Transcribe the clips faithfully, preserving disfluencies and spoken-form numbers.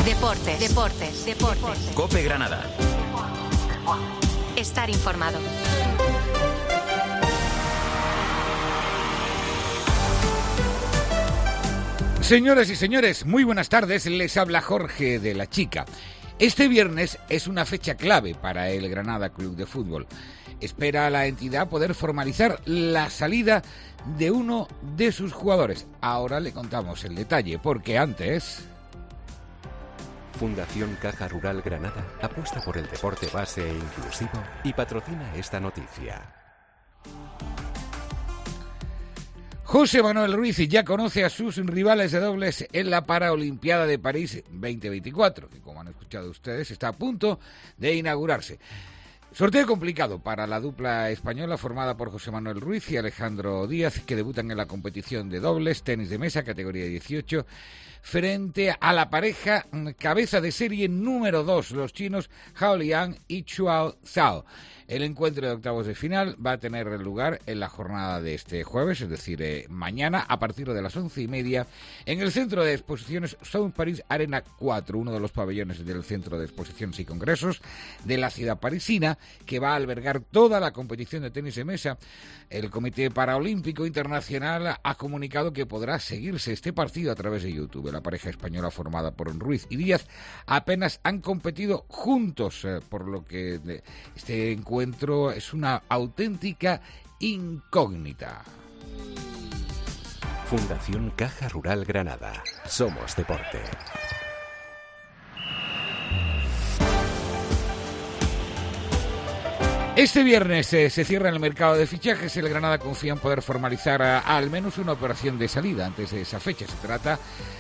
Deportes, deportes, deportes. COPE Granada. Estar informado. Señoras y señores, muy buenas tardes. Les habla Jorge de la Chica. Este viernes es una fecha clave para el Granada Club de Fútbol. Espera a la entidad poder formalizar la salida de uno de sus jugadores. Ahora le contamos el detalle, porque antes... Fundación Caja Rural Granada apuesta por el deporte base e inclusivo y patrocina esta noticia. José Manuel Ruiz ya conoce a sus rivales de dobles en la Paralimpiada de París veinte veinticuatro, que como han escuchado ustedes está a punto de inaugurarse. Sorteo complicado para la dupla española formada por José Manuel Ruiz y Alejandro Díaz, que debutan en la competición de dobles, tenis de mesa, categoría dieciocho, frente a la pareja cabeza de serie número dos, los chinos Hao Liang y Chuao Zhao. El encuentro de octavos de final va a tener lugar en la jornada de este jueves, es decir, eh, mañana a partir de las once y media, en el Centro de Exposiciones South Paris Arena cuatro, uno de los pabellones del Centro de Exposiciones y Congresos de la ciudad parisina, que va a albergar toda la competición de tenis de mesa. El Comité Paralímpico Internacional ha comunicado que podrá seguirse este partido a través de YouTube. La pareja española formada por Ruiz y Díaz apenas han competido juntos, eh, por lo que eh, este encuentro es una auténtica incógnita. Fundación Caja Rural Granada. Somos deporte. Este viernes eh, se cierra el mercado de fichajes. El Granada confía en poder formalizar a, a al menos una operación de salida antes de esa fecha. Se trata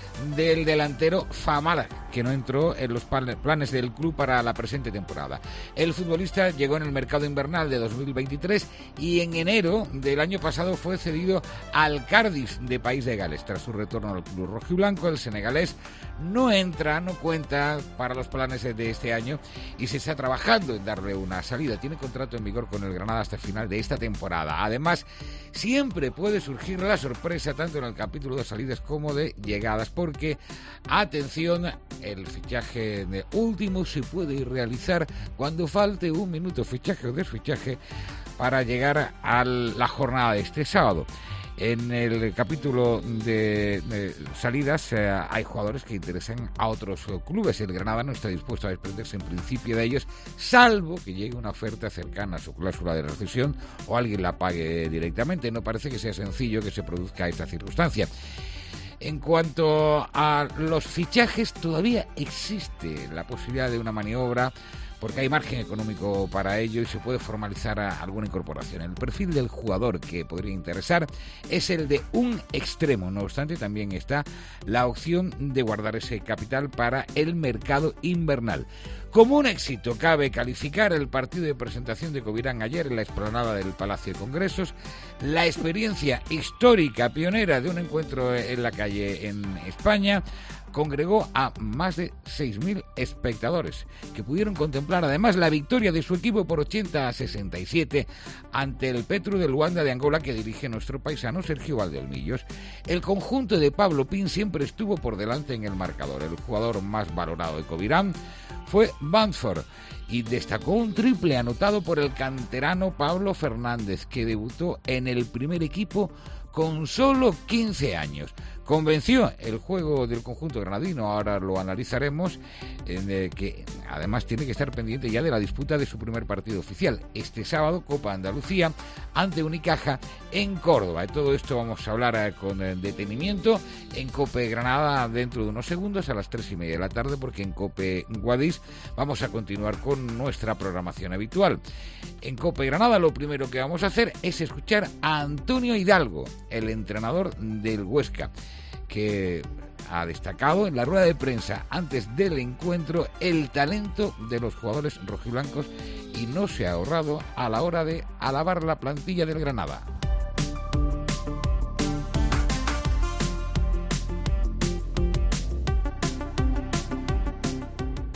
del delantero Famara, que no entró en los planes del club para la presente temporada. El futbolista llegó en el mercado invernal de dos mil veintitrés y en enero del año pasado fue cedido al Cardiff de País de Gales. Tras su retorno al club rojiblanco, el senegalés no entra, no cuenta para los planes de este año y se está trabajando en darle una salida. Tiene contrato en vigor con el Granada hasta el final de esta temporada. Además, siempre puede surgir la sorpresa tanto en el capítulo de salidas como de llegadas, porque, atención, el fichaje de último se puede realizar cuando falte un minuto, fichaje o desfichaje, para llegar a la jornada de este sábado. En el capítulo de, de salidas eh, hay jugadores que interesan a otros eh, clubes. El Granada no está dispuesto a desprenderse en principio de ellos, salvo que llegue una oferta cercana a su cláusula de rescisión o alguien la pague directamente. No parece que sea sencillo que se produzca esta circunstancia. En cuanto a los fichajes, todavía existe la posibilidad de una maniobra, porque hay margen económico para ello y se puede formalizar alguna incorporación. El perfil del jugador que podría interesar es el de un extremo. No obstante, también está la opción de guardar ese capital para el mercado invernal. Como un éxito cabe calificar el partido de presentación de Covirán ayer en la explanada del Palacio de Congresos, la experiencia histórica pionera de un encuentro en la calle en España. Congregó a más de seis mil espectadores que pudieron contemplar además la victoria de su equipo por ochenta a sesenta y siete ante el Petro de Luanda de Angola, que dirige nuestro paisano Sergio Valdeolmillos. El conjunto de Pablo Pin siempre estuvo por delante en el marcador. El jugador más valorado de Covirán fue Bamford y destacó un triple anotado por el canterano Pablo Fernández, que debutó en el primer equipo con solo quince años. Convenció el juego del conjunto granadino, ahora lo analizaremos, en eh, que además tiene que estar pendiente ya de la disputa de su primer partido oficial, este sábado, Copa Andalucía, ante Unicaja en Córdoba. De todo esto vamos a hablar eh, con eh, detenimiento en COPE Granada dentro de unos segundos a las tres y media de la tarde, porque en COPE Guadix vamos a continuar con nuestra programación habitual. En COPE Granada lo primero que vamos a hacer es escuchar a Antonio Hidalgo, el entrenador del Huesca, que ha destacado en la rueda de prensa antes del encuentro el talento de los jugadores rojiblancos y no se ha ahorrado a la hora de alabar la plantilla del Granada.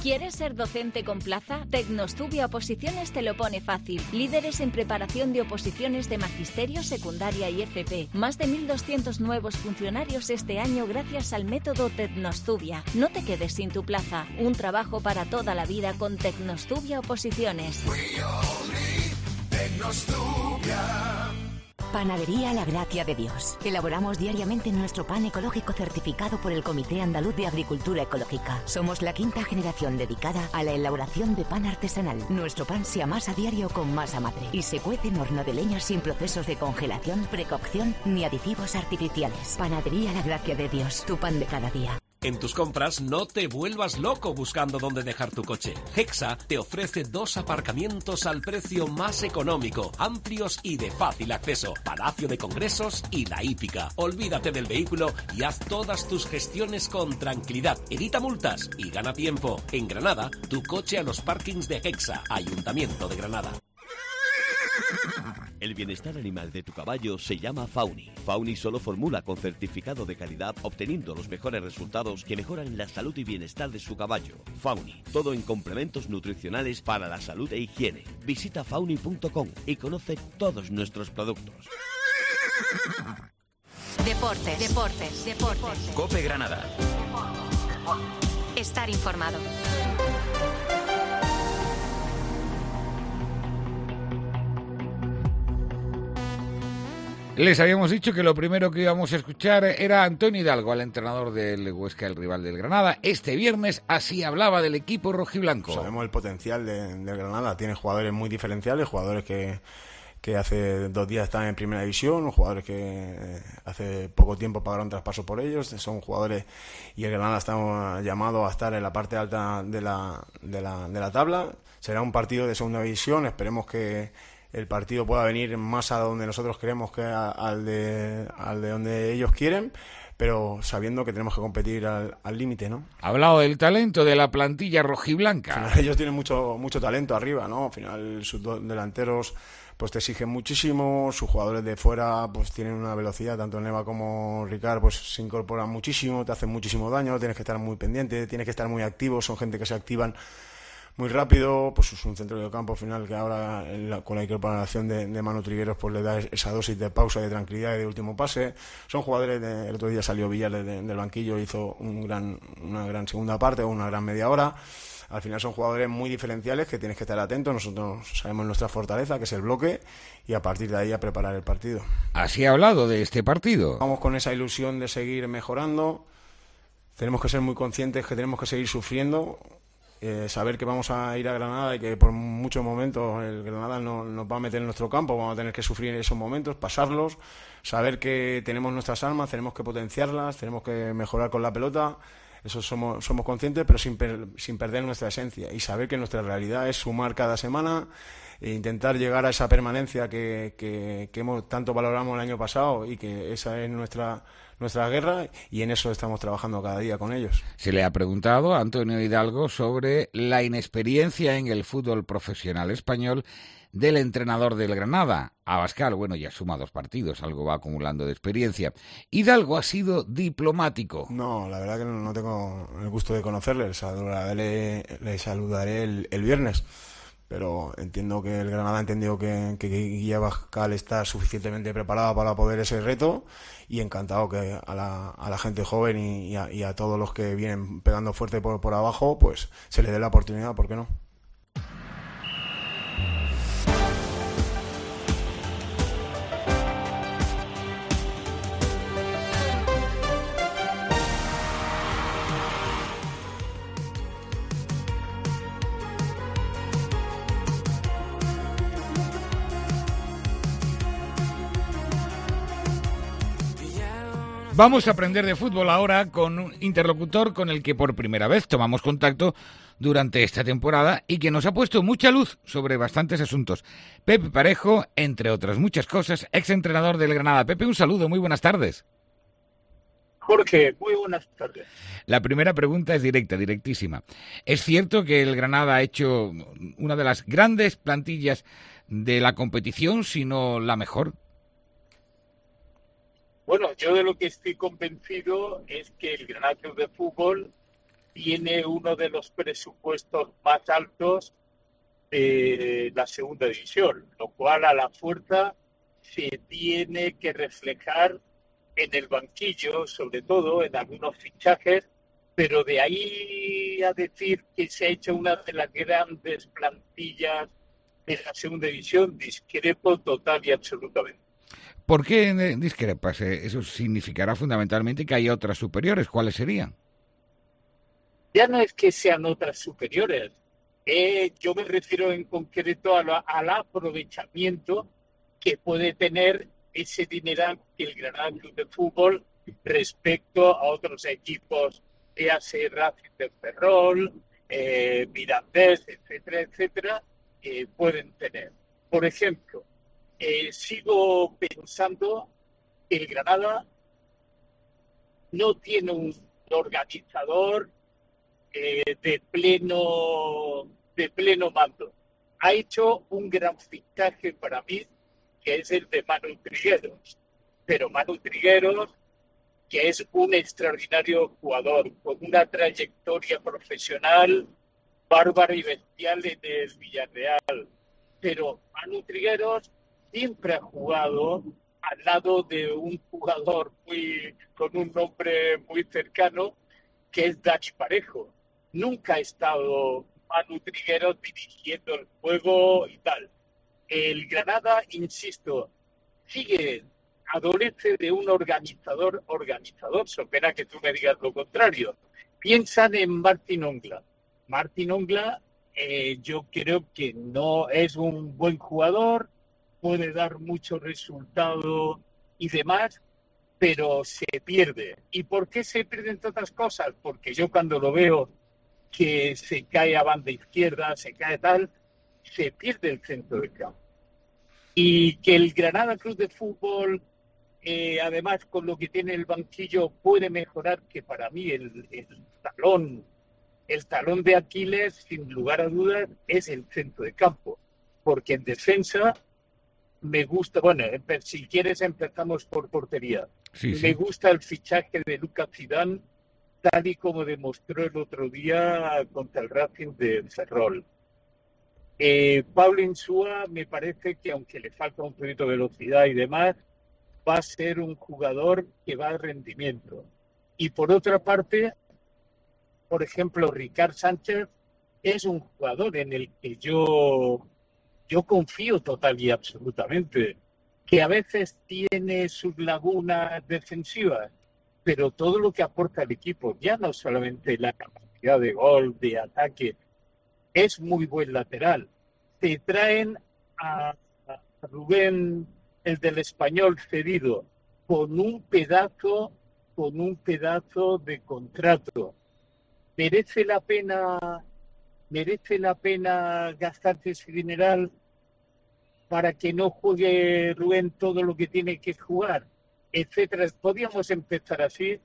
¿Quieres ser docente con plaza? Tecnostubia Oposiciones te lo pone fácil. Líderes en preparación de oposiciones de magisterio, secundaria y F P. Más de mil doscientos nuevos funcionarios este año gracias al método Tecnostubia. No te quedes sin tu plaza. Un trabajo para toda la vida con Tecnostubia Oposiciones. Panadería La Gracia de Dios. Elaboramos diariamente nuestro pan ecológico certificado por el Comité Andaluz de Agricultura Ecológica. Somos la quinta generación dedicada a la elaboración de pan artesanal. Nuestro pan se amasa a diario con masa madre y se cuece en horno de leña sin procesos de congelación, precocción ni aditivos artificiales. Panadería La Gracia de Dios. Tu pan de cada día. En tus compras no te vuelvas loco buscando dónde dejar tu coche. Hexa te ofrece dos aparcamientos al precio más económico, amplios y de fácil acceso. Palacio de Congresos y La Hípica. Olvídate del vehículo y haz todas tus gestiones con tranquilidad. Evita multas y gana tiempo. En Granada, tu coche a los parkings de Hexa, Ayuntamiento de Granada. El bienestar animal de tu caballo se llama Fauni. Fauni solo formula con certificado de calidad, obteniendo los mejores resultados que mejoran la salud y bienestar de su caballo. Fauni, todo en complementos nutricionales para la salud e higiene. Visita fauni punto com y conoce todos nuestros productos. Deportes, deportes, deportes. COPE Granada. Estar informado. Les habíamos dicho que lo primero que íbamos a escuchar era Antonio Hidalgo, al entrenador del Huesca, el rival del Granada. Este viernes así hablaba del equipo rojiblanco. Sabemos el potencial de, de Granada, tiene jugadores muy diferenciales, jugadores que, que hace dos días están en primera división, jugadores que hace poco tiempo pagaron traspaso por ellos, son jugadores, y el Granada está llamado a estar en la parte alta de la, de la, de la tabla. Será un partido de segunda división, esperemos que el partido pueda venir más a donde nosotros queremos que a, al de al de donde ellos quieren, pero sabiendo que tenemos que competir al límite, ¿no? Ha hablado del talento de la plantilla rojiblanca. Al final, ellos tienen mucho mucho talento arriba, ¿no? Al final sus dos delanteros pues te exigen muchísimo, sus jugadores de fuera pues tienen una velocidad, tanto Neva como Ricard pues se incorporan muchísimo, te hacen muchísimo daño, tienes que estar muy pendiente, tienes que estar muy activo, son gente que se activan muy rápido, pues es un centro de campo final que ahora la, con la incorporación de, de Manu Trigueros pues le da esa dosis de pausa, de tranquilidad y de último pase. Son jugadores, de, el otro día salió Villar de, de, del banquillo, hizo un gran, una gran segunda parte o una gran media hora. Al final son jugadores muy diferenciales que tienes que estar atento. Nosotros sabemos nuestra fortaleza, que es el bloque, y a partir de ahí a preparar el partido. Así ha hablado de este partido. Vamos con esa ilusión de seguir mejorando. Tenemos que ser muy conscientes que tenemos que seguir sufriendo. Eh, saber que vamos a ir a Granada y que por muchos momentos el Granada no, nos va a meter en nuestro campo, vamos a tener que sufrir esos momentos, pasarlos, saber que tenemos nuestras armas, tenemos que potenciarlas, tenemos que mejorar con la pelota, eso somos, somos conscientes, pero sin, per, sin perder nuestra esencia, y saber que nuestra realidad es sumar cada semana e intentar llegar a esa permanencia que, que, que hemos, tanto valoramos el año pasado, y que esa es nuestra nuestra guerra, y en eso estamos trabajando cada día con ellos. Se le ha preguntado a Antonio Hidalgo sobre la inexperiencia en el fútbol profesional español del entrenador del Granada. Abascal, bueno, ya suma dos partidos, algo va acumulando de experiencia. Hidalgo ha sido diplomático. No, la verdad que no tengo el gusto de conocerle, le saludaré, le saludaré el, el viernes. Pero entiendo que el Granada ha entendido que, que Guille Abascal está suficientemente preparado para poder ese reto, y encantado que a la, a la gente joven y, y, a, y a todos los que vienen pegando fuerte por, por abajo, pues se les dé la oportunidad, ¿por qué no? Vamos a aprender de fútbol ahora con un interlocutor con el que por primera vez tomamos contacto durante esta temporada y que nos ha puesto mucha luz sobre bastantes asuntos. Pepe Parejo, entre otras muchas cosas, exentrenador del Granada. Pepe, un saludo, muy buenas tardes. Jorge, muy buenas tardes. La primera pregunta es directa, directísima. ¿Es cierto que el Granada ha hecho una de las grandes plantillas de la competición, si no la mejor? Bueno, yo de lo que estoy convencido es que el Granada Club de Fútbol tiene uno de los presupuestos más altos de la segunda división, lo cual a la fuerza se tiene que reflejar en el banquillo, sobre todo en algunos fichajes, pero de ahí a decir que se ha hecho una de las grandes plantillas de la segunda división, discrepo total y absolutamente. ¿Por qué discrepas? Eso significará fundamentalmente que hay otras superiores. ¿Cuáles serían? Ya no es que sean otras superiores. Eh, yo me refiero en concreto a la, al aprovechamiento que puede tener ese dineral que el Granada Club de Fútbol respecto a otros equipos, ya sea Racing de Ferrol, eh, Mirandés, etcétera, etcétera, eh, pueden tener. Por ejemplo, eh, sigo pensando que el Granada no tiene un organizador eh, de pleno de pleno mando. Ha hecho un gran fichaje para mí, que es el de Manu Trigueros. Pero Manu Trigueros, que es un extraordinario jugador, con una trayectoria profesional bárbara y bestial en el Villarreal. Pero Manu Trigueros siempre ha jugado al lado de un jugador muy con un nombre muy cercano, que es Dani Parejo. Nunca ha estado Manu Trigueros dirigiendo el juego y tal. El Granada, insisto, sigue, adolece de un organizador, organizador, so pena que tú me digas lo contrario. Piensan en Martín Ongla. Martín Ongla, eh, yo creo que no es un buen jugador, puede dar mucho resultado y demás, pero se pierde. ¿Y por qué se pierden tantas cosas? Porque yo cuando lo veo que se cae a banda izquierda, se cae tal, se pierde el centro del campo. Y que el Granada Club de Fútbol, eh, además con lo que tiene el banquillo, puede mejorar, que para mí el, el talón, el talón de Aquiles, sin lugar a dudas, es el centro de campo. Porque en defensa me gusta, bueno, si quieres empezamos por portería. Sí, sí. Me gusta el fichaje de Lucas Zidane, tal y como demostró el otro día contra el Racing de Ferrol. Eh, Pablo Insúa me parece que, aunque le falta un poquito de velocidad y demás, va a ser un jugador que va a rendimiento. Y por otra parte, por ejemplo, Ricard Sánchez es un jugador en el que yo, yo confío total y absolutamente, que a veces tiene sus lagunas defensivas, pero todo lo que aporta el equipo, ya no solamente la capacidad de gol, de ataque, es muy buen lateral. Te traen a, a Rubén, el del Español cedido, con un pedazo, con un pedazo de contrato. ¿Merece la pena, merece la pena gastarte ese dineral para que no juegue Rubén todo lo que tiene que jugar, etcétera? Podríamos empezar así.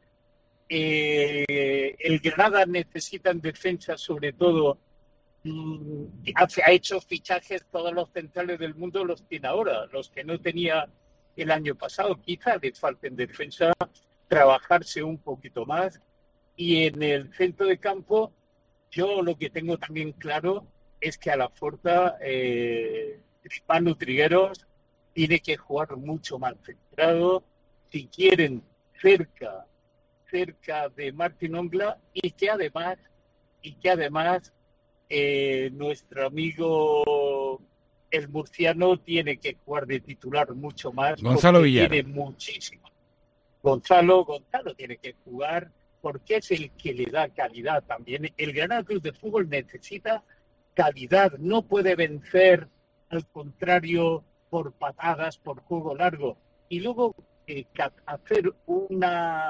Eh, el Granada necesita en defensa, sobre todo, mmm, ha hecho fichajes, todos los centrales del mundo los tiene ahora, los que no tenía el año pasado. Quizá les falte en defensa trabajarse un poquito más. Y en el centro de campo, yo lo que tengo también claro es que a la Forta eh, Manu Trigueros tiene que jugar mucho más centrado si quieren cerca cerca de Martín Ongla, y que además y que además eh, nuestro amigo el murciano tiene que jugar de titular mucho más. Gonzalo Villar. Tiene muchísimo. Gonzalo, Gonzalo tiene que jugar porque es el que le da calidad también. El Granada Club de Fútbol necesita calidad, no puede vencer, al contrario, por patadas, por juego largo. Y luego eh, hacer una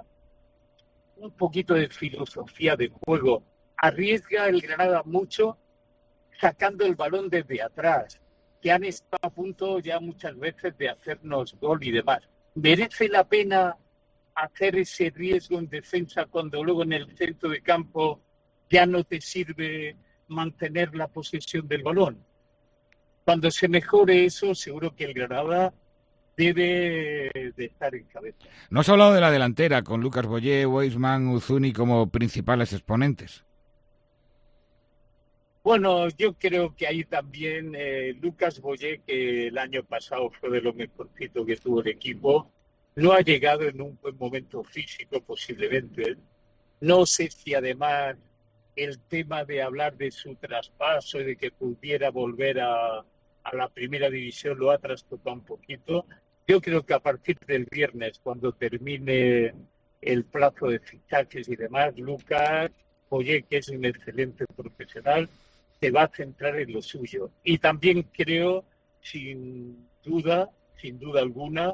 un poquito de filosofía de juego. Arriesga el Granada mucho sacando el balón desde atrás, que han estado a punto ya muchas veces de hacernos gol y demás. ¿Merece la pena hacer ese riesgo en defensa cuando luego en el centro de campo ya no te sirve mantener la posesión del balón? Cuando se mejore eso, seguro que el Granada debe de estar en cabeza. No se ha hablado de la delantera, con Lucas Boyé, Weissman, Uzuni como principales exponentes. Bueno, yo creo que ahí también eh, Lucas Boyé, que el año pasado fue de lo mejorcito que tuvo el equipo, no ha llegado en un buen momento físico posiblemente. No sé si además el tema de hablar de su traspaso y de que pudiera volver a, a la primera división lo ha trastocado un poquito. Yo creo que a partir del viernes, cuando termine el plazo de fichajes y demás, Lucas Boyé, que es un excelente profesional, se va a centrar en lo suyo. Y también creo, sin duda, sin duda alguna,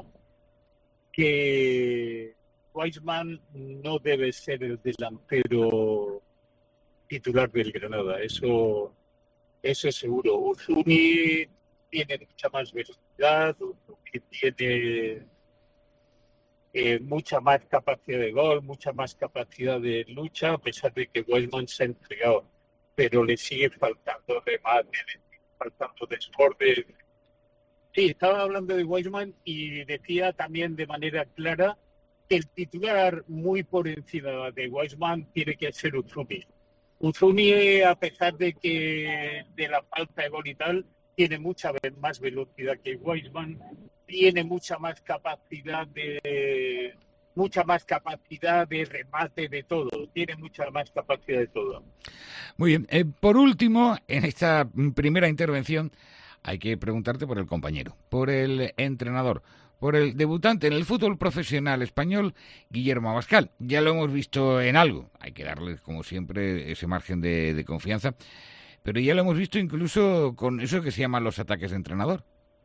que Weissman no debe ser el delantero titular del Granada. Eso, eso es seguro. Uzuni tiene mucha más velocidad, Uzuni tiene eh, mucha más capacidad de gol, mucha más capacidad de lucha, a pesar de que Weissman se ha entregado. Pero le sigue faltando remate, le sigue faltando desborde. Sí, estaba hablando de Weissman y decía también de manera clara que el titular muy por encima de Weissman tiene que ser Uzuni. Uzuni, a pesar de que de la falta de gol y tal, tiene mucha más velocidad que Weissman, tiene mucha más capacidad de mucha más capacidad de remate, de todo, tiene mucha más capacidad de todo. Muy bien, eh, por último, en esta primera intervención hay que preguntarte por el compañero, por el entrenador, por el debutante en el fútbol profesional español, Guillermo Abascal. Ya lo hemos visto en algo, hay que darle, como siempre, ese margen de, de confianza, pero ya lo hemos visto incluso con eso que se llaman los ataques de entrenador.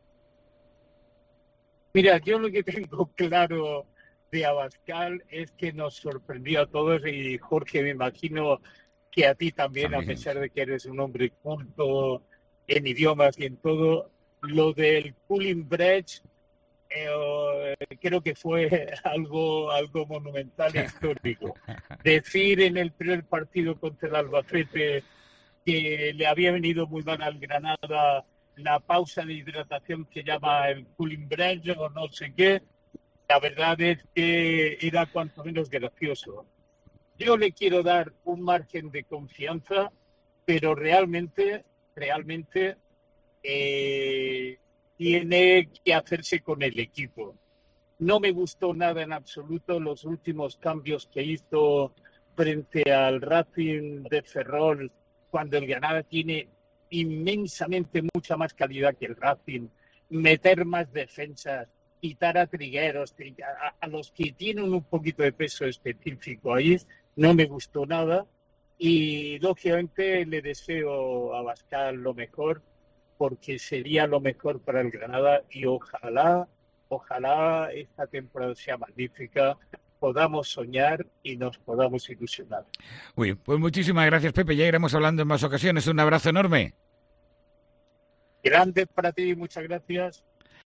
Mira, yo lo que tengo claro de Abascal es que nos sorprendió a todos, y Jorge, me imagino que a ti también, también. A pesar de que eres un hombre culto en idiomas y en todo, lo del Cooling Bridge eh, creo que fue algo algo monumental e histórico. Decir en el primer partido contra el Albacete que le había venido muy mal al Granada la pausa de hidratación que llama el Cooling Bridge o no sé qué, la verdad es que era cuanto menos gracioso. Yo le quiero dar un margen de confianza, pero realmente, realmente eh, tiene que hacerse con el equipo. No me gustó nada en absoluto los últimos cambios que hizo frente al Racing de Ferrol, cuando el Granada tiene inmensamente mucha más calidad que el Racing, meter más defensas, quitar a Trigueros, a, a los que tienen un poquito de peso específico ahí, no me gustó nada. Y lógicamente le deseo a Abascal lo mejor, porque sería lo mejor para el Granada, y ojalá, ojalá esta temporada sea magnífica, podamos soñar y nos podamos ilusionar. Muy bien, pues muchísimas gracias, Pepe, ya iremos hablando en más ocasiones. Un abrazo enorme. Grande para ti, muchas gracias.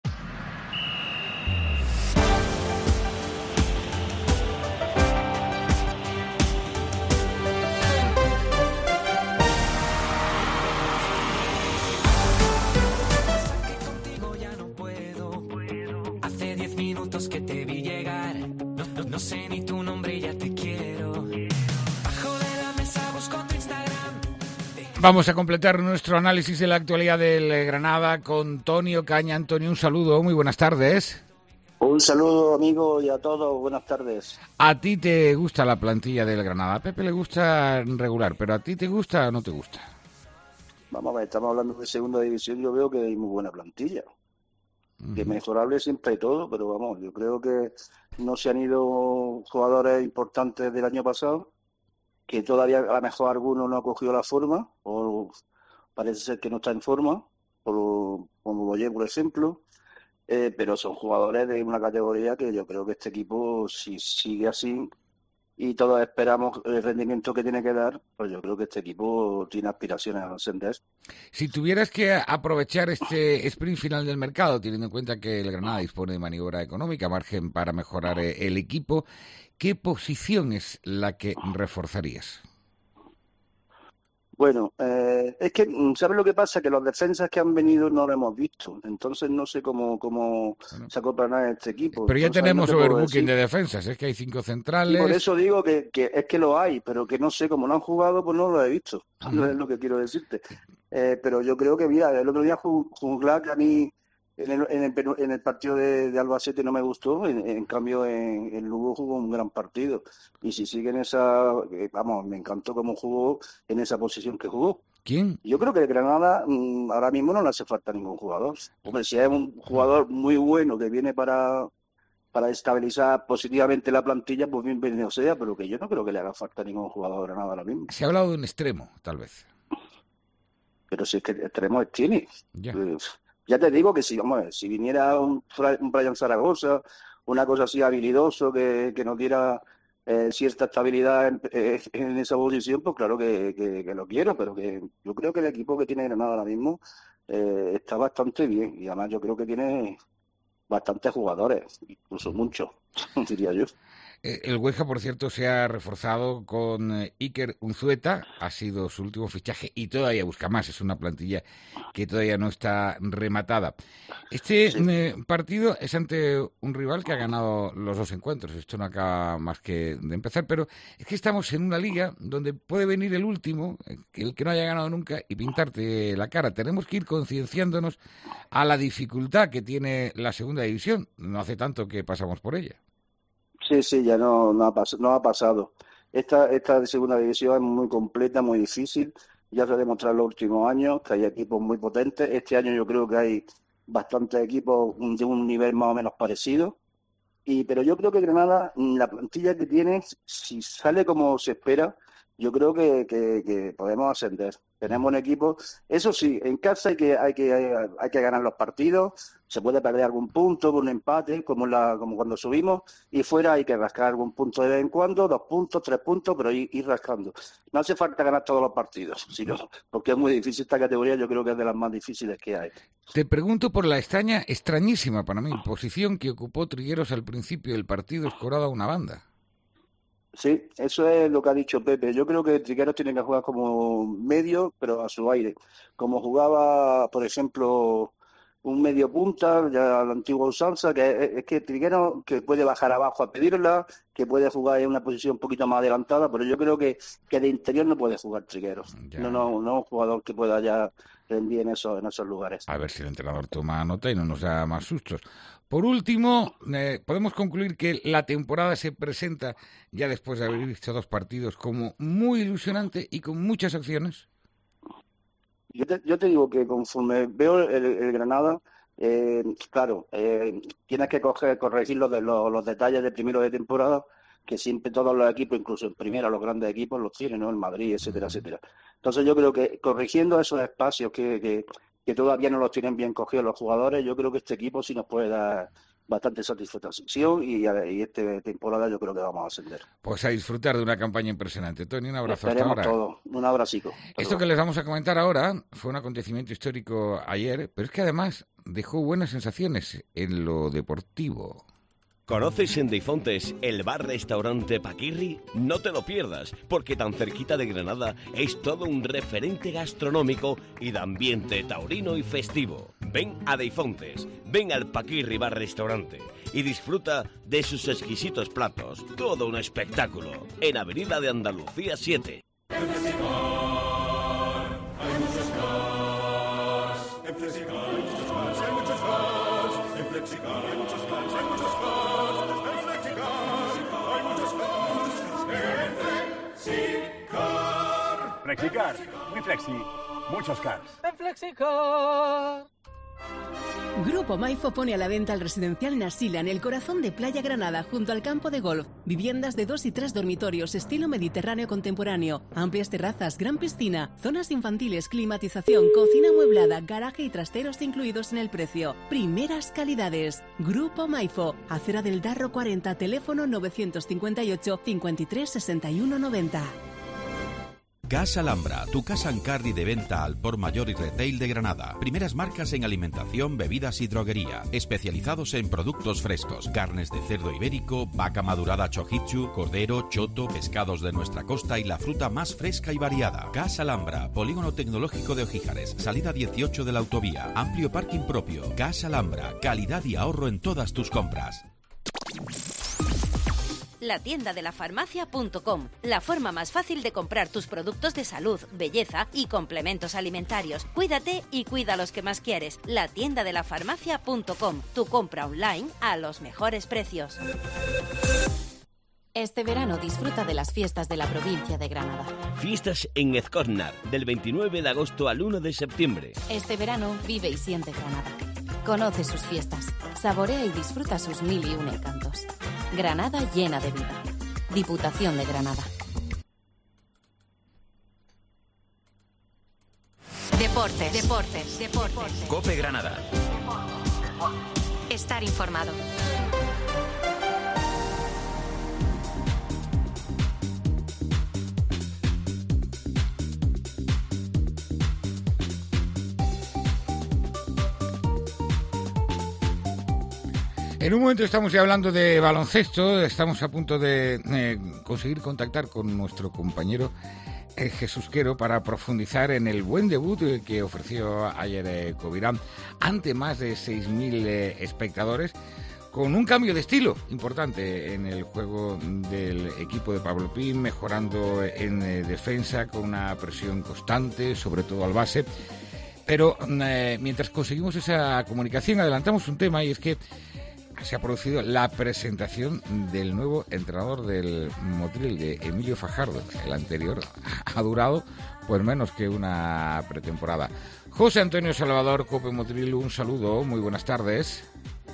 Que te vi llegar, no, no, no sé ni tu nombre y ya te quiero. Bajo de la mesa busco tu Instagram. Vamos a completar nuestro análisis de la actualidad del Granada con Tonio Caña. Antonio, un saludo, muy buenas tardes. Un saludo, amigo, y a todos, buenas tardes. ¿A ti te gusta la plantilla del Granada? A Pepe le gusta regular, pero ¿a ti te gusta o no te gusta? Vamos a ver, estamos hablando de segunda división, yo veo que hay muy buena plantilla. Que mejorable siempre hay todo, pero vamos, yo creo que no se han ido jugadores importantes del año pasado, que todavía a lo mejor alguno no ha cogido la forma, o parece ser que no está en forma, por, como Boyé, por ejemplo, eh, pero son jugadores de una categoría que yo creo que este equipo, si sigue así, y todos esperamos el rendimiento que tiene que dar, pues yo creo que este equipo tiene aspiraciones a ascender. Si tuvieras que aprovechar este sprint final del mercado, teniendo en cuenta que el Granada dispone de maniobra económica, margen para mejorar el equipo, ¿qué posición es la que reforzarías? Bueno, eh, es que, ¿sabes lo que pasa? Que los defensas que han venido no lo hemos visto. Entonces no sé cómo, cómo bueno. se acoplará este equipo. Pero ya Entonces, tenemos no overbooking de defensas. Es que hay cinco centrales. Y por eso digo que, que es que lo hay, pero que no sé, cómo no han jugado, pues no lo he visto. Uh-huh. No es lo que quiero decirte. Eh, pero yo creo que, mira, el otro día Jungla, que a mí en el, en el, en el partido de, de Albacete no me gustó, en, en cambio en, en Lugo jugó un gran partido. Y si sigue en esa, eh, vamos, me encantó cómo jugó en esa posición que jugó. ¿Quién? Yo creo que el Granada mmm, ahora mismo no le hace falta ningún jugador. Hombre, si es un jugador muy bueno que viene para, para estabilizar positivamente la plantilla, pues bienvenido sea, pero que yo no creo que le haga falta ningún jugador de Granada ahora mismo. Se ha hablado de un extremo, tal vez. Pero si es que el extremo es Tini. Ya. Pues, ya te digo que si, vamos a ver, si viniera un, un Brian Zaragoza, una cosa así habilidoso que, que nos diera eh, cierta estabilidad en, eh, en esa posición, pues claro que, que, que lo quiero, pero que yo creo que el equipo que tiene Granada ahora mismo eh, está bastante bien y además yo creo que tiene bastantes jugadores, incluso muchos, diría yo. El Huesca, por cierto, se ha reforzado con Iker Unzueta, ha sido su último fichaje y todavía busca más, es una plantilla que todavía no está rematada. Este sí. eh, partido es ante un rival que ha ganado los dos encuentros, esto no acaba más que de empezar, pero es que estamos en una liga donde puede venir el último, el que no haya ganado nunca, y pintarte la cara. Tenemos que ir concienciándonos a la dificultad que tiene la segunda división, no hace tanto que pasamos por ella. Sí, sí, ya no, no, ha, pas- no ha pasado. Esta, esta segunda división es muy completa, muy difícil. Ya se ha demostrado en los últimos años que hay equipos muy potentes. Este año yo creo que hay bastantes equipos de un nivel más o menos parecido. Y, pero yo creo que Granada, la plantilla que tiene, si sale como se espera, yo creo que, que, que podemos ascender. Tenemos un equipo, eso sí, en casa hay que hay que hay que ganar los partidos, se puede perder algún punto, un empate, como la como cuando subimos, y fuera hay que rascar algún punto de vez en cuando, dos puntos, tres puntos, pero ir, ir rascando. No hace falta ganar todos los partidos, sino porque es muy difícil esta categoría, yo creo que es de las más difíciles que hay. Te pregunto por la extraña, extrañísima para mí, posición que ocupó Trigueros al principio del partido, escorado a una banda. Sí, eso es lo que ha dicho Pepe. Yo creo que Trigueros tiene que jugar como medio, pero a su aire. Como jugaba, por ejemplo, un medio punta, ya la antigua usanza, que es, es que Trigueros que puede bajar abajo a pedirla, que puede jugar en una posición un poquito más adelantada, pero yo creo que, que de interior no puede jugar Trigueros. No, no, no es un jugador que pueda ya rendir en esos, en esos lugares. A ver si el entrenador toma nota y no nos da más sustos. Por último, eh, podemos concluir que la temporada se presenta, ya después de haber visto dos partidos, como muy ilusionante y con muchas opciones. Yo te, yo te digo que conforme veo el, el Granada, eh, claro, eh, tienes que coger, corregir los, de, los, los detalles de primero de temporada, que siempre todos los equipos, incluso en primera los grandes equipos, los tienen, ¿no? El Madrid, etcétera, etcétera. Entonces yo creo que corrigiendo esos espacios que... que que todavía no los tienen bien cogidos los jugadores, yo creo que este equipo sí nos puede dar bastante satisfacción y, y esta temporada yo creo que vamos a ascender. Pues a disfrutar de una campaña impresionante. Tony, un abrazo. Esperemos hasta ahora. Todo. Un abracico. Esto que les vamos a comentar ahora fue un acontecimiento histórico ayer, pero es que además dejó buenas sensaciones en lo deportivo. ¿Conoces en Deifontes el bar-restaurante Paquirri? No te lo pierdas, porque tan cerquita de Granada es todo un referente gastronómico y de ambiente taurino y festivo. Ven a Deifontes, ven al Paquirri bar-restaurante y disfruta de sus exquisitos platos. Todo un espectáculo. En Avenida de Andalucía siete. En Flexicar hay muchos cars. En Flexicar hay muchos cars, hay muchos cars. En Flexicar hay muchos cars, hay muchos cars. Flexicar, muy flexi, muchos cars. En Flexicar. Grupo Maifo pone a la venta el residencial Nasila en el corazón de Playa Granada, junto al campo de golf. Viviendas de dos y tres dormitorios, estilo mediterráneo contemporáneo. Amplias terrazas, gran piscina, zonas infantiles, climatización, cocina amueblada, garaje y trasteros incluidos en el precio. Primeras calidades. Grupo Maifo, Acera del Darro cuarenta, teléfono novecientos cincuenta y ocho, cincuenta y tres, sesenta y uno, noventa. Casa Alhambra, tu casa en carry de venta al por mayor y retail de Granada. Primeras marcas en alimentación, bebidas y droguería. Especializados en productos frescos, carnes de cerdo ibérico, vaca madurada chojichu, cordero, choto, pescados de nuestra costa y la fruta más fresca y variada. Casa Alhambra, Polígono Tecnológico de Ojíjares, salida dieciocho de la autovía. Amplio parking propio. Casa Alhambra, calidad y ahorro en todas tus compras. La tienda de la farmacia punto com, la forma más fácil de comprar tus productos de salud, belleza y complementos alimentarios. Cuídate y cuida a los que más quieres. La tienda de la farmacia punto com, tu compra online a los mejores precios. Este verano disfruta de las fiestas de la provincia de Granada. Fiestas en Ezcornar, del veintinueve de agosto al uno de septiembre. Este verano vive y siente Granada. Conoce sus fiestas, saborea y disfruta sus mil y un encantos. Granada llena de vida. Diputación de Granada. Deportes, deportes, deportes. COPE Granada. Estar informado. En un momento estamos ya hablando de baloncesto, estamos a punto de eh, conseguir contactar con nuestro compañero eh, Jesús Quero para profundizar en el buen debut eh, que ofreció ayer eh, Covirán ante más de seis mil eh, espectadores, con un cambio de estilo importante en el juego del equipo de Pablo Pin, mejorando en eh, defensa con una presión constante, sobre todo al base. Pero eh, mientras conseguimos esa comunicación, adelantamos un tema, y es que se ha producido la presentación del nuevo entrenador del Motril, de Emilio Fajardo. El anterior ha durado pues menos que una pretemporada. José Antonio Salvador, COPE Motril, un saludo, muy buenas tardes.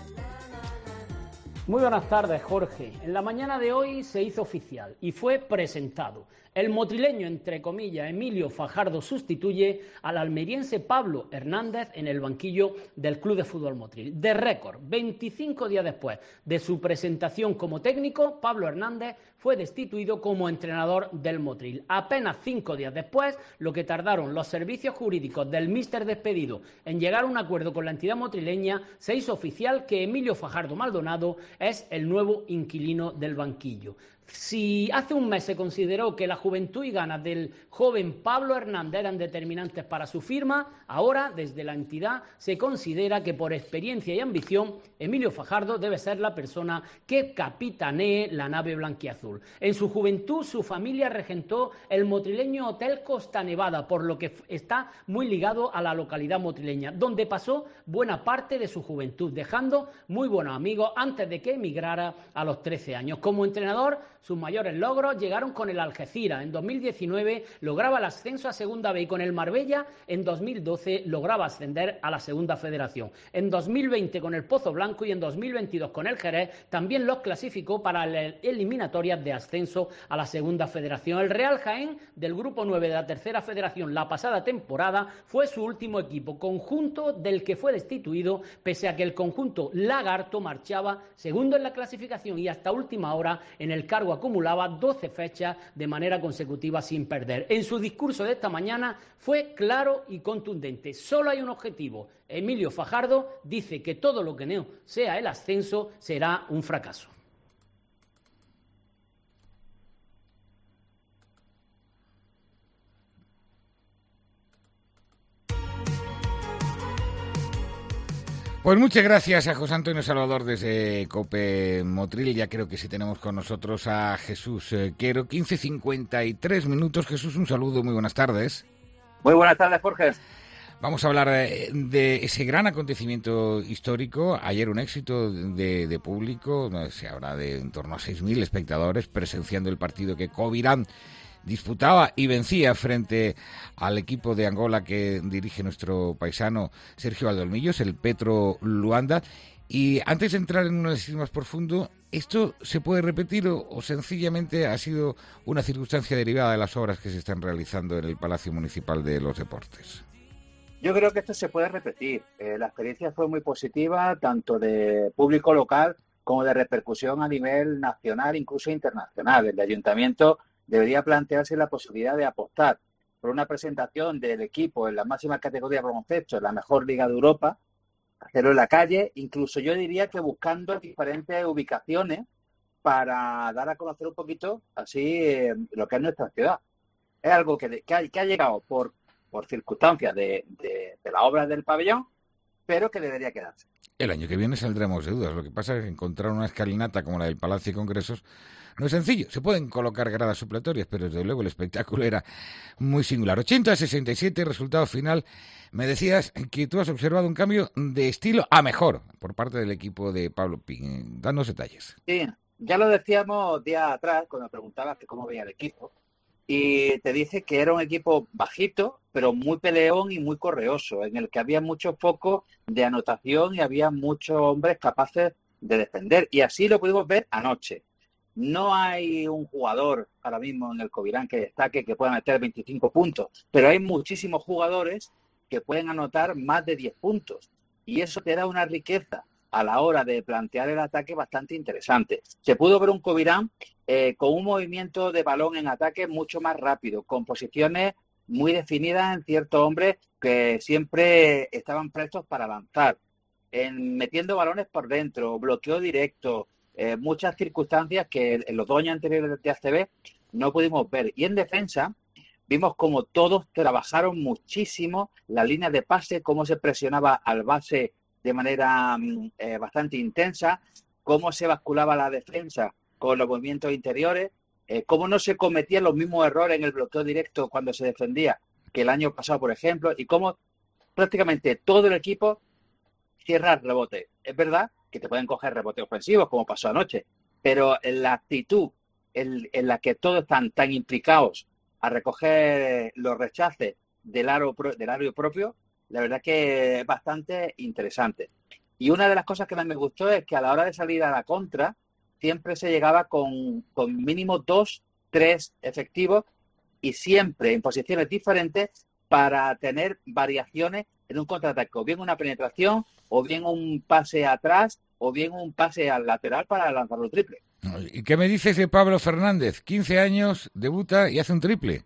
Muy buenas tardes, Jorge. En la mañana de hoy se hizo oficial y fue presentado. El motrileño, entre comillas, Emilio Fajardo, sustituye al almeriense Pablo Hernández en el banquillo del Club de Fútbol Motril. De récord, veinticinco días después de su presentación como técnico, Pablo Hernández fue destituido como entrenador del Motril. Apenas cinco días después, lo que tardaron los servicios jurídicos del míster despedido en llegar a un acuerdo con la entidad motrileña, se hizo oficial que Emilio Fajardo Maldonado es el nuevo inquilino del banquillo. Si hace un mes se consideró que la juventud y ganas del joven Pablo Hernández eran determinantes para su firma, ahora desde la entidad se considera que por experiencia y ambición Emilio Fajardo debe ser la persona que capitanee la nave blanquiazul. En su juventud su familia regentó el motrileño Hotel Costa Nevada, por lo que está muy ligado a la localidad motrileña, donde pasó buena parte de su juventud, dejando muy buenos amigos antes de que emigrara a los trece años. Como entrenador, sus mayores logros llegaron con el Algeciras. En dos mil diecinueve lograba el ascenso a Segunda B y con el Marbella en dos mil doce lograba ascender a la Segunda Federación. En dos mil veinte con el Pozo Blanco y en dos mil veintidós con el Jerez también los clasificó para las eliminatorias de ascenso a la Segunda Federación. El Real Jaén, del Grupo nueve de la Tercera Federación la pasada temporada, fue su último equipo, conjunto del que fue destituido, pese a que el conjunto lagarto marchaba segundo en la clasificación y hasta última hora en el cargo acumulaba doce fechas de manera consecutiva sin perder. En su discurso de esta mañana fue claro y contundente. Solo hay un objetivo. Emilio Fajardo dice que todo lo que no sea el ascenso será un fracaso. Pues muchas gracias a José Antonio Salvador desde COPE Motril. Ya creo que sí tenemos con nosotros a Jesús Quero. quince cincuenta y tres minutos. Jesús, un saludo, muy buenas tardes. Muy buenas tardes, Jorge. Vamos a hablar de ese gran acontecimiento histórico. Ayer un éxito de, de público. Se habla de en torno a seis mil espectadores presenciando el partido que Covirán disputaba y vencía frente al equipo de Angola que dirige nuestro paisano Sergio Valdolmillos, el Petro Luanda. Y antes de entrar en un análisis más profundo, ¿esto se puede repetir o, o sencillamente ha sido una circunstancia derivada de las obras que se están realizando en el Palacio Municipal de los Deportes? Yo creo que esto se puede repetir. Eh, la experiencia fue muy positiva, tanto de público local como de repercusión a nivel nacional, incluso internacional. El Ayuntamiento debería plantearse la posibilidad de apostar por una presentación del equipo en la máxima categoría de baloncesto, en la mejor liga de Europa, hacerlo en la calle, incluso yo diría que buscando diferentes ubicaciones para dar a conocer un poquito así eh, lo que es nuestra ciudad. Es algo que, que, ha, que ha llegado por, por circunstancias de, de, de la obra del pabellón, pero que debería quedarse. El año que viene saldremos de dudas. Lo que pasa es que encontrar una escalinata como la del Palacio de Congresos no es sencillo. Se pueden colocar gradas supletorias, pero desde luego el espectáculo era muy singular. ochenta a sesenta y siete, resultado final. Me decías que tú has observado un cambio de estilo a mejor por parte del equipo de Pablo Pin. Danos detalles. Sí, ya lo decíamos días atrás cuando preguntabas que cómo veía el equipo. Y te dice que era un equipo bajito, pero muy peleón y muy correoso, en el que había muchos focos de anotación y había muchos hombres capaces de defender. Y así lo pudimos ver anoche. No hay un jugador ahora mismo en el Covirán que destaque que pueda meter veinticinco puntos, pero hay muchísimos jugadores que pueden anotar más de diez puntos. Y eso te da una riqueza a la hora de plantear el ataque bastante interesante. Se pudo ver un Covirán eh, con un movimiento de balón en ataque mucho más rápido, con posiciones muy definidas en ciertos hombres que siempre estaban prestos para lanzar, en metiendo balones por dentro, bloqueo directo, eh, muchas circunstancias que en los dos años anteriores de A C B no pudimos ver. Y en defensa vimos como todos trabajaron muchísimo la línea de pase, cómo se presionaba al base de manera eh, bastante intensa, cómo se basculaba la defensa con los movimientos interiores, eh, cómo no se cometían los mismos errores en el bloqueo directo cuando se defendía que el año pasado, por ejemplo, y cómo prácticamente todo el equipo cierra el rebote. Es verdad que te pueden coger rebotes ofensivos, como pasó anoche, pero en la actitud en, en la que todos están tan implicados a recoger los rechaces del aro, del aro propio, la verdad que es bastante interesante. Y una de las cosas que más me gustó es que a la hora de salir a la contra, siempre se llegaba con, con mínimo dos, tres efectivos y siempre en posiciones diferentes para tener variaciones en un contraataque, o bien una penetración, o bien un pase atrás, o bien un pase al lateral para lanzar un triple. ¿Y qué me dices de Pablo Fernández? quince años, debuta y hace un triple.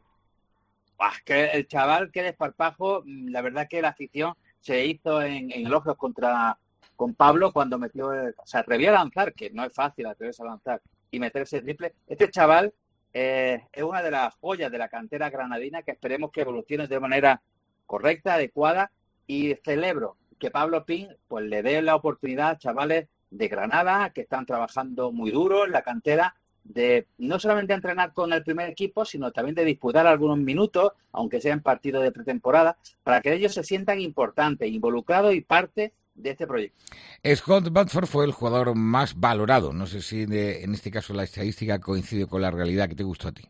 Ah, que el chaval, que desparpajo, la verdad que la afición se hizo en, en elogios contra con Pablo cuando metió, el, se atrevió a lanzar, que no es fácil atreverse a lanzar y meter ese triple. Este chaval eh, es una de las joyas de la cantera granadina que esperemos que evolucione de manera correcta, adecuada, y celebro que Pablo Pin pues le dé la oportunidad a chavales de Granada que están trabajando muy duro en la cantera, de no solamente entrenar con el primer equipo, sino también de disputar algunos minutos, aunque sean partidos de pretemporada, para que ellos se sientan importantes, involucrados y parte de este proyecto. Scott Bamford fue el jugador más valorado. No sé si de, en este caso la estadística coincide con la realidad. ¿Qué te gustó a ti?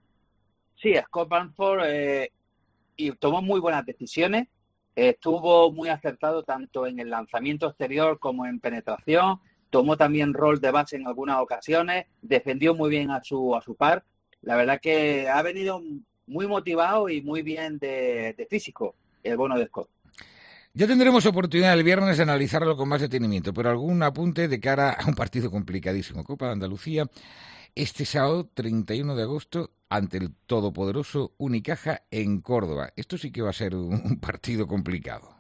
Sí, Scott Bamford eh, y tomó muy buenas decisiones. Eh, estuvo muy acertado tanto en el lanzamiento exterior como en penetración. Tomó también rol de base en algunas ocasiones. Defendió muy bien a su a su par. La verdad que ha venido muy motivado y muy bien de, de físico el bono de Scott. Ya tendremos oportunidad el viernes de analizarlo con más detenimiento, pero algún apunte de cara a un partido complicadísimo. Copa de Andalucía, este sábado treinta y uno de agosto, ante el todopoderoso Unicaja en Córdoba. Esto sí que va a ser un, un partido complicado.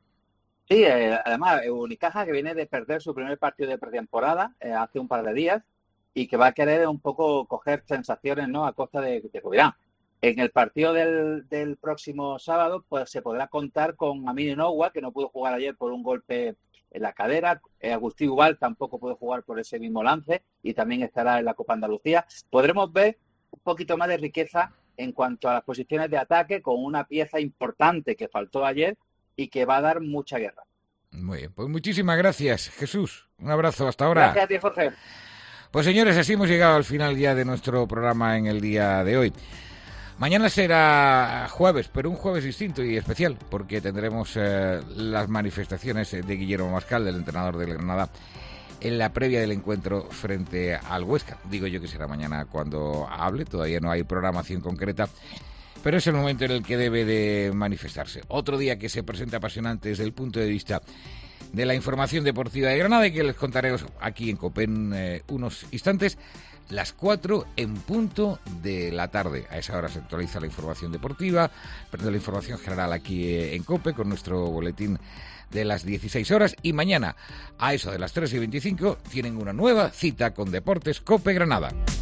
Sí, eh, además, Unicaja que viene de perder su primer partido de pretemporada eh, hace un par de días y que va a querer un poco coger sensaciones, ¿no?, a costa de, de Covirán. En el partido del, del próximo sábado pues se podrá contar con Amine Noua, que no pudo jugar ayer por un golpe en la cadera. Eh, Agustín Ubal tampoco pudo jugar por ese mismo lance y también estará en la Copa Andalucía. Podremos ver un poquito más de riqueza en cuanto a las posiciones de ataque, con una pieza importante que faltó ayer y que va a dar mucha guerra. Muy bien, pues muchísimas gracias, Jesús. Un abrazo, hasta ahora. Gracias a ti, Jorge. Pues señores, así hemos llegado al final ya de nuestro programa en el día de hoy. Mañana será jueves, pero un jueves distinto y especial, porque tendremos eh, las manifestaciones de Guillermo Mascal, del entrenador del Granada, en la previa del encuentro frente al Huesca. Digo yo que será mañana cuando hable, todavía no hay programación concreta, pero es el momento en el que debe de manifestarse. Otro día que se presenta apasionante desde el punto de vista de la información deportiva de Granada y que les contaré aquí en COPE en eh, unos instantes, las cuatro en punto de la tarde. A esa hora se actualiza la información deportiva, perdón, la información general aquí eh, en COPE con nuestro boletín de las dieciséis horas, y mañana a eso de las tres y veinticinco tienen una nueva cita con Deportes COPE Granada.